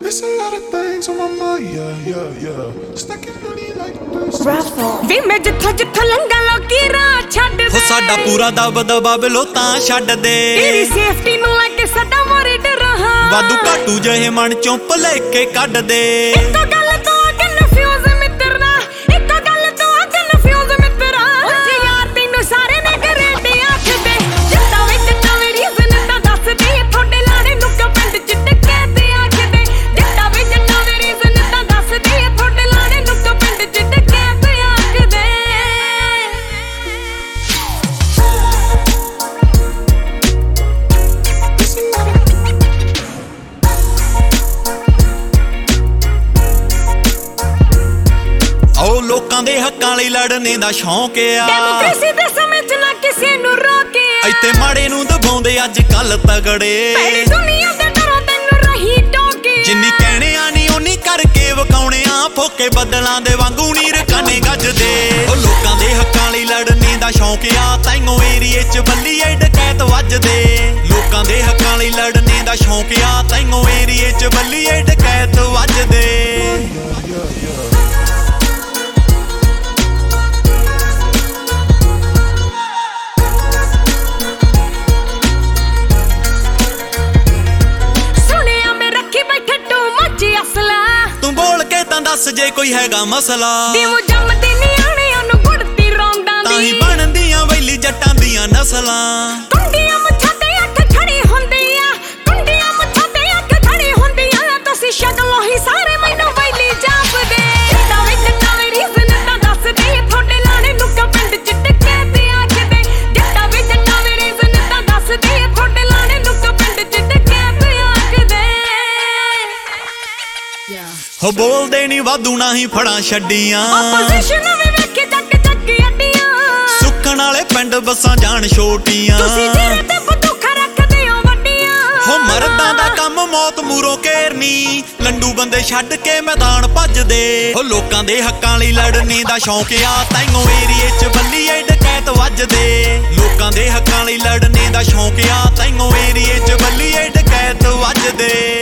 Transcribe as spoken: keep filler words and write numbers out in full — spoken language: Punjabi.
It's a lot of things on my mind, yeah, yeah, yeah. Stacking money like this. ਵੇ ਮੈਂ ਜਿੱਥੋਂ ਜਿੱਥੋਂ ਲੰਘਾਂ ਲੋਕੀ ਰਾਹ ਛੱਡ ਦੇ ਹੋ ਸਾਡਾ ਪੂਰਾ ਦਬ ਦਬਾ ਬਿਲੋ ਤਾਂ ਛੱਡ ਦੇ ਤੇਰੀ ਸੇਫਟੀ ਨੂੰ ਲੈ ਕੇ ਸਦਾ ਮੋਰੇ ਡਰਾਂ ਵਾਧੂ ਘਾਟੂ ਜਿਹੇ ਮਨ ਚੋਂ ਭੁਲੇਖੇ ਕੱਢ ਦੇ ਇੱਕੋ ਗੱਲ ਤੋਂ ਕਨਫਿਊਜ਼ ਮਿੱਤਰਾ ਇੱਕੋ ਗੱਲ ਤੋਂ ਕਨਫਿਊਜ਼ ਮਿੱਤਰਾ ਉੱਥੇ ਯਾਰ ਤੈਨੂੰ ਸਾਰੇ ਨੇ ਗਰੇਡੇ ਆਖਦੇ ਜਿੱਦਾਂ ਵਿੱਚ ਨਵੇਂ ਰੀਜ਼ਨ ਤਾਂ ਦੱਸਦੇ ਤੁਹਾਡੇ ਲਾੜੇ ਨੂੰ ਕਮੈਂਟ ਚ ਟੱਕੇ ਤੇ ਆਖਦੇ ਜਿੱਦਾਂ ਵਿੱਚ ਨਵੇਂ ਰੀਜ਼ਨ ਤਾਂ ਦੱਸਦੇ ਤੁਹਾਡੇ ਲਾੜੇ ਨੂੰ ਕਮੈਂਟ ਚ ਟੱਕੇ ਤੇ ਆਖਦੇ ਓ ਲੋਕਾਂ ਦੇ ਹੱਕਾਂ ਲਈ ਲੜਨੇ ਦਾ ਸ਼ੌਂਕ ਆ ਡੈਮੋਕ੍ਰੇਸੀ ਦੇ ਸਮੇਂ ਚ ਨਾ ਕਿਸੇ ਨੂੰ ਰੋਕੇ ਇੱਥੇ ਮਾੜੇ ਨੂੰ ਦਬਾਉਂਦੇ ਅੱਜ ਕੱਲ ਤਗੜੇ ਭੈੜੀ ਦੁਨੀਆ ਦੇ ਡਰੋਂ ਤੈਨੂੰ ਰਹੀ ਟੋਕੇ ਜਿੰਨੀ ਕਹਿਣੇ ਆ ਨੀ ਓਨੀ ਕਰਕੇ ਵਕਾਉਣੇ ਆ ਫੋਕੇ ਬੱਦਲਾਂ ਦੇ ਵਾਂਗੂ ਨੀ ਰਕਾਨੇ ਗੱਜਦੇ ਓ ਲੋਕਾਂ ਦੇ ਹੱਕਾਂ ਲਈ ਲੜਨੇ ਦਾ ਸ਼ੌਂਕ ਆ ਤਾਈਓ ਏਰੀਏ ਚ ਬੱਲੀਏ ਡਕੈਤ ਵੱਜਦੇ ਲੋਕਾਂ ਦੇ ਹੱਕਾਂ ਲਈ ਲੜਨੇ ਦਾ ਸ਼ੌਂਕ ਆ ਤਾਈਓ ਏਰੀਏ ਚ ਬੱਲੀਏ ਡਕੈਤ ਵੱਜਦੇ ਤੂੰ ਬੋਲ ਕੇ ਤਾਂ ਦੱਸ ਜੇ ਕੋਈ ਹੈਗਾ ਮਸਲਾ ਦੇਵੋ ਜੰਮਦੇ ਨਿਆਣਿਆਂ ਨੂੰ ਗੁੜਤੀ ਰੌਂਦਾਂ ਦੀ ਤਾਂ ਹੀ ਬਣਦੀਆਂ ਵੈਲੀ ਜੱਟਾਂ ਦੀਆਂ ਨਸਲਾਂ ਕੁੰਡੀਆਂ ਮੁੱਛਾਂ ਤੇ ਅੱਖ ਖੜੀ ਹੁੰਦੀਆਂ ਕੁੰਡੀਆਂ ਮੁੱਛਾਂ ਤੇ ਅੱਖ ਖੜੀ ਹੁੰਦੀਆਂ ਤੁਸੀਂ ਸ਼ਕਲੋਂ ਹੀ ਸਾਰੇ ਮੈਨੂੰ ਵੈਲੀ ਜਾਪਦੇ ਜਿੱਦਾਂ ਵਿੱਚ ਨਵੇਂ ਰੀਜ਼ਨ ਤਾਂ ਦੱਸਦੇ ਤੁਹਾਡੇ ਲਾੜੇ ਨੂੰ ਕਮੈਂਟ ਚ ਟੱਕੇ ਤੇ ਆਖਦੇ ਜਿੱਦਾਂ ਵਿੱਚ ਨਵੇਂ ਰੀਜ਼ਨ ਤਾਂ ਦੱਸਦੇ ਤੁਹਾਡੇ ਲਾੜੇ ਨੂੰ ਕਮੈਂਟ ਚ ਟੱਕੇ ਤੇ ਆਖਦੇ ਹੋ ਬੋਲਦੇ ਨੀ ਵਾਧੂ ਨਾ ਹੀ ਫੜਾਂ ਛੱਡੀਆਂ ਆਪੋਜੀਸ਼ਨ ਵੀ ਵੇਖੇ ਚੱਕ ਚੱਕ ਅੱਡੀਆਂ ਸੁੱਕਣ ਵਾਲੇ ਪਿੰਡ ਬੱਸਾਂ ਜਾਣ ਛੋਟੀਆਂ ਤੁਸੀਂ ਜਿਹੜੇ ਤੇ ਬੰਦੂਕਾਂ ਰੱਖਦੇ ਹੋ ਵੱਡੀਆਂ ਹੋ ਮਰਦਾਂ ਦਾ ਕੰਮ ਮੌਤ ਮੂਰੋਂ ਘੇਰਨੀ ਲੰਡੂ ਬੰਦੇ ਛੱਡ ਕੇ ਮੈਦਾਨ ਭੱਜਦੇ ਹੋ ਲੋਕਾਂ ਦੇ ਹੱਕਾਂ ਲਈ ਲੜਨੇ ਦਾ ਸ਼ੌਂਕ ਆ ਤਾਈਓ ਏਰੀਏ ਚ ਬੱਲੀਏ ਡਕੈਤ ਵੱਜਦੇ ਲੋਕਾਂ ਦੇ ਹੱਕਾਂ ਲਈ ਲੜਨੇ ਦਾ ਸ਼ੌਂਕ ਆ ਤਾਈਓ ਏਰੀਏ ਚ ਬੱਲੀਏ ਡਕੈਤ ਵੱਜਦੇ